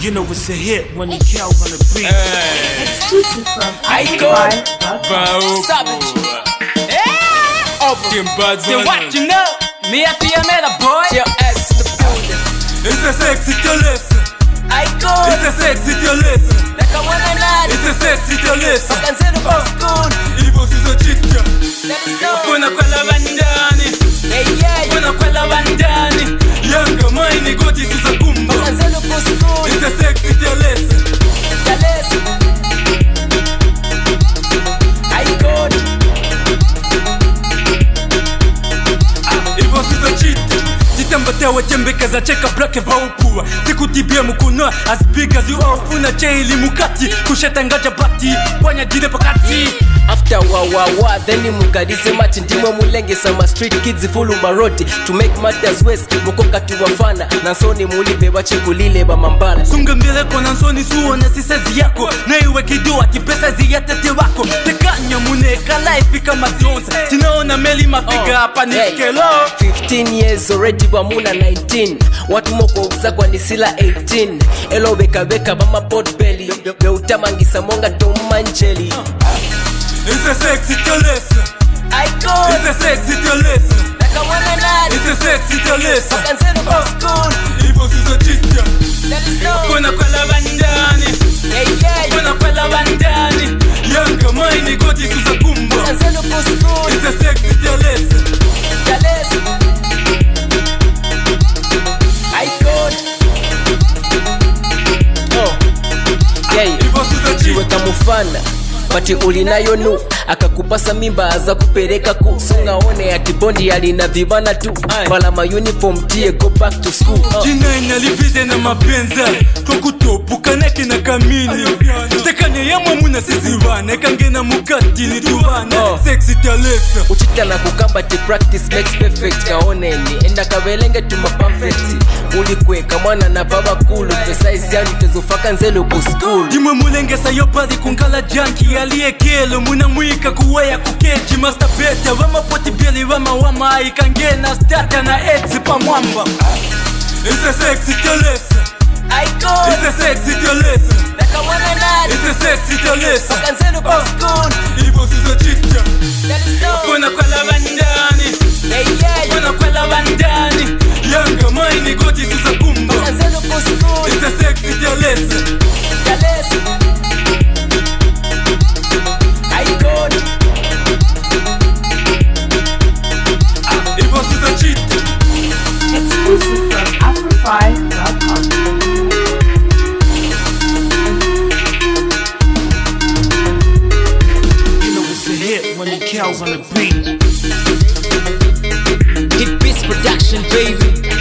You know it's a hit when the cows on the beat. Exclusive from Savage. Team Bad So what you know? Me a female boy. Your ass to the building. It's a sexy to listen. Icon. It's a sexy to listen. Like I wanna know. It's a sexy to listen. I can say the bus school. Ivo sizo chitka. Let us go. Kuna kwela bandani. Yeah. Kuna kwela bandani. Yanga maini goti sizo kumbo. I can say the bus school. It's a sexy to listen. Icon. Ivo sizo chitka. Titambatewa chembeka za cheka blake vaupua. Sikutibia mkunoa as big as you are. Funa cheili mukati kushetangaja bati wanya jide pakati. After wa then mukadise match ndimwe mulenge sama street kids full maroti to make matters worse mukoka tuwafana nansoni mulibe bachikulile ba mambala sunga mbele kwa nansoni suona sisezi yako na iwe kidoa kipesa ziyatete wako tekanya muneka life kama zonza tinaona meli mafiga hapa ni kelo 15 years already bamuna 19 watu moko uzakwa ni sila 18 elo beka bama pot belly be utamangisa monga tomanjeli. It's a sexy to listen. Icon. It's a sexy to listen. Like I wanna know. It's a sexy to listen. I can say the bus school. Ivo sizo chitka. Let us go. Kuna kwela bandani. Yeah. Kuna kwela bandani. Yanga maini goti sizo kumbo. I can say the bus school. It's a sexy to listen. Icon. Oh. Yeah. Ivo sizo chitka. Weka mufana Pati ulinayo nu akakupasa mimba aza kupeleka ku sunga one ati bondi alina vibana tu Pala ma uniform tie go back to school Jina inalipize na mapenza kwa kutopu kaneke na kamini tekane ya mwamuna siziwane kangena mukati ni tuwane sexy talesa uchita na kukamba ti practice makes perfect kaoneni enda kabelenge tuma perfect ulikweka mwana na baba kulu size yani tezofaka nzelo ku school dimwe mulenge sayo padi kunkala janki aliyekelo muna mwika kuweya kukeji master beta wama poti beli wama ikangena starta na edzi pa mwamba. It's a sexy to listen. Icon. It's a sexy to listen. Like I wanna know. It's a sexy to listen. I can say the bus school. Ivo sizo chitka. Let us go. Kuna kwela bandani. Yeah. Kuna kwela bandani. Yanga maini goti sizo kumbo. I can say the bus school. It's a sexy to listen. Icon. Ivo sizo chitka. Exclusive from Afro5.com. You know it's a hit when the cows on the beat. Hit Beats Production, baby.